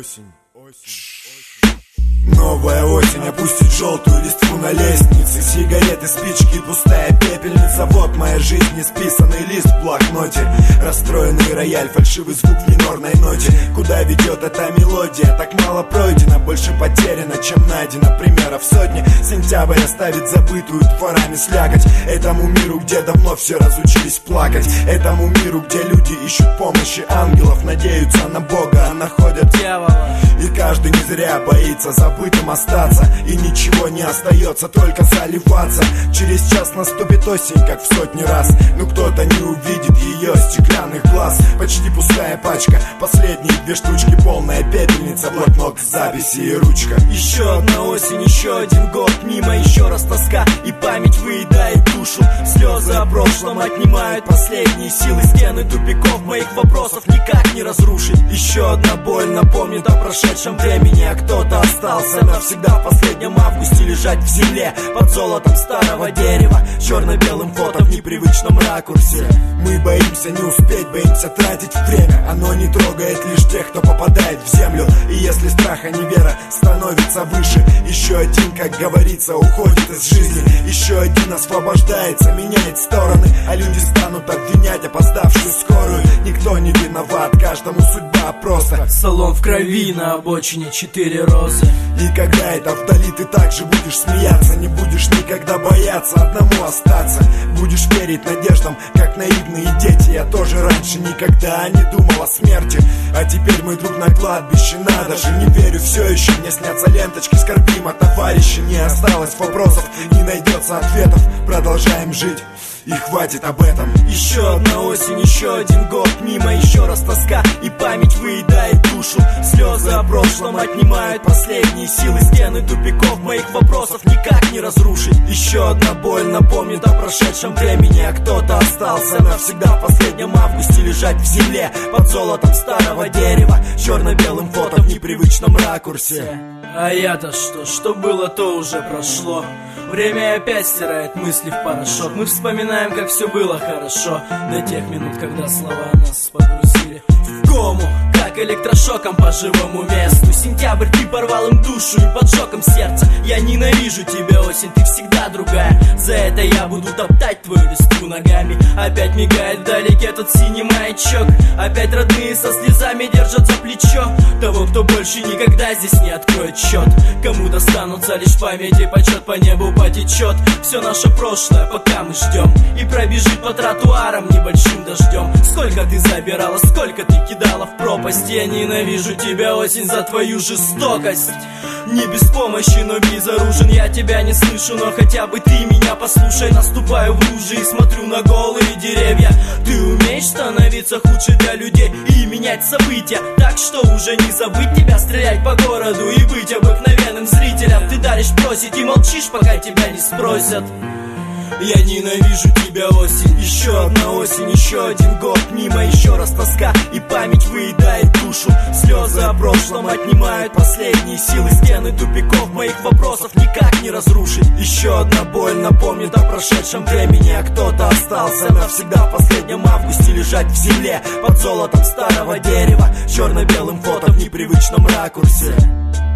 Осень. Новая осень опустит желтую листву на лестнице. Сигареты, спички, пустая пепельница. Вот моя жизнь, несписанный лист в блокноте. Расстроенный рояль, фальшивый звук в минорной ноте. Куда ведет эта мелодия? Так мало пройдено, больше потеряно, чем найдено. Примеров сотни. Сентябрь оставит забытую дворами слякоть. Этому миру, где давно все разучились плакать. Этому миру, где люди ищут помощи ангелов. Надеются на Бога, а находят дьявола. И каждый не зря боится забытым остаться. И ничего не остается, только заливаться. Через час наступит осень, как в сотни раз. Но кто-то не увидит ее стеклянных глаз. Почти пустая пачка, последние 2 штучки. Полная пепельница, блокнот, записи и ручка. Еще одна осень, еще один год. Мимо еще раз тоска, и память выедает душу. Слезы о прошлом отнимают последние силы. Стены тупиков моих вопросов никак не разрушить. Еще одна боль напомнит о прошедшем времени. А кто-то остался навсегда в последнем августе лежать в земле под золотом старого дерева. Черно-белым фото в непривычном ракурсе. Мы боимся не успеть, боимся тратить время. Оно не трогает лишь тех, кто попадает в землю. И если страх, а не вера становится выше, еще один, как говорится, уходит из жизни. Еще один освобождается, меняет стороны. А люди станут обвинять опоздавшую скорую. Никто не виноват, каждому судьба просто. Салон в крови, на обочине 4 розы. И когда это вдали, ты также будешь смеяться. Не будешь никогда бояться одному остаться. Будешь верить надеждам, как наивные дети. Я тоже раньше никогда не думал о смерти. А теперь мой друг на кладбище. Надо же, не верю все еще. Мне снятся ленточки, скорбим о товарище. Не осталось вопросов, не найдется ответов. Продолжаем жить, и хватит об этом. Еще одна осень, еще один год. Мимо еще раз тоска, и память выедает душу. Слезы о прошлом отнимают последние силы. Стены тупиков моих вопросов никак не разрушить. Еще одна боль напомнит о прошедшем времени. А кто-то остался навсегда в последнем августе лежать в земле под золотом старого дерева. Черно-белым фото в непривычном ракурсе. А я-то что было, то уже прошло. Время опять стирает мысли в порошок. Мы вспоминаем, как все было хорошо до тех минут, когда слова нас погрузили в кому, как электрошоком по живому месту. Сентябрь, ты порвал им душу и поджег им сердце. Я ненавижу тебя, осень, ты всегда другая. За это я буду топтать твою листву ногами. Опять мигает вдалеке тот синий маячок. Опять родные со слезами держат за плечо того, кто больше никогда здесь не откроет счет. Кому достанутся лишь память и почет, по небу потечет все наше прошлое, пока мы ждем. И пробежит по тротуарам небольшим дождем. Сколько ты забирала, сколько ты кидала в пропасть. Я ненавижу тебя, осень, за твою жестокость. Не без помощи, но безоружен. Я тебя не слышу, но хотя бы ты меня послушай. Наступаю в лужи и смотрю на голые деревья. Ты умеешь становиться худше для людей и менять события, так что уже не забыть тебя, стрелять по городу и быть обыкновенным зрителем. Ты даришь просить и молчишь, пока тебя не спросят. Я ненавижу тебя, осень. Еще одна осень, еще один год. Мимо еще раз тоска, и память выедает душу. Слезы о прошлом отнимают последние силы. Стены тупиков моих вопросов никак не разрушить. Еще одна боль напомнит о прошедшем времени. А кто-то остался навсегда в последнем августе лежать в земле под золотом старого дерева. Черно-белым фото в непривычном ракурсе.